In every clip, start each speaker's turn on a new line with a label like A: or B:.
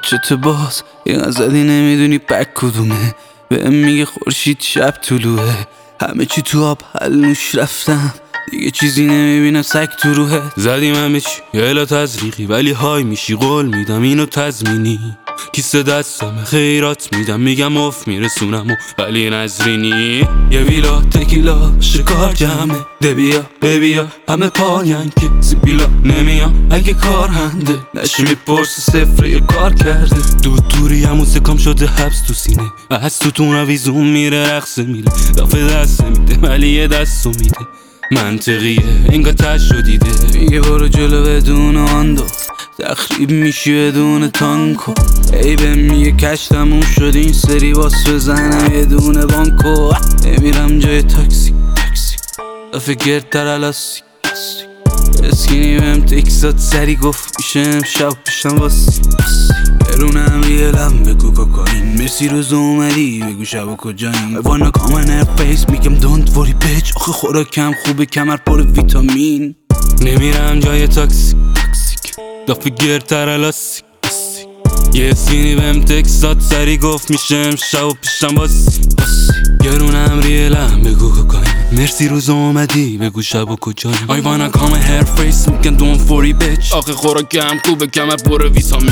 A: چته باز یه غزلی نمیدونی بک کدومه. بهم میگه خورشید شب طلوعه. همه چی تو آب حل نوش رفتم، دیگه چیزی نمیبینم سگ تو روحه. زدیم همه چی یلا تزریقی، ولی های میشی قول میدم اینو تضمینی. کیسه دستم خیرات میدم، میگم اف میرسونم ولی نظرینی. یه ویلا تکیلا شکار جمعه، ببیا همه پاین که سیبیلا نمیام اگه کار هنده. نشی میپرسه صفر یه کار کرده. دوری همون سکام شده حبس تو سینه، از توتون رویزون میره رقصه میره. دافه دست میده ولی یه دستو میده. منطقیه انگار تش رو دیده. میگه برو جلو بدون آندو، تخریب میشی بدون تانکو. ای به میگه کش تموم شد این سری، باس بزنم یه دونه بانکو. نمیرم جای تاکسی دفعه گرد در الاستی اسکینی بهم تکسات سری گفت میشه امشب پیشم واسی. برونم ریلم بگو کوکائین، مرسی روز اومدی بگو شب و کجاییم. I wanna come on her face میگم don't worry bitch. آخه خوراکم خوبه کمر پر ویتامین. نمیرم جای تاکسی دفعه گرد در الاستی یه اسکینی بهم تکسات سری گفت میشه امشب و پیشم واسی. گرونم ریلم بگو کوکائین، مرسی روز اومدی بگو شب و کجاییم. I wanna come on her face میگم don't worry bitch. آخه خوراکم خوبه کمر پر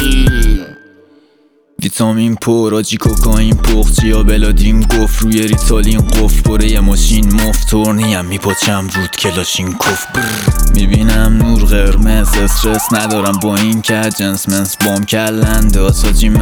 B: ویتامین پر آجی کوکائین پخت یا بلادین گفت روی ریتالین قفل بره یه ماشین مفتور نیم میپاچم رود کلاشین کف. میبینم نور قرمز استرس ندارم با این که جنس منس بام کلنده آساجی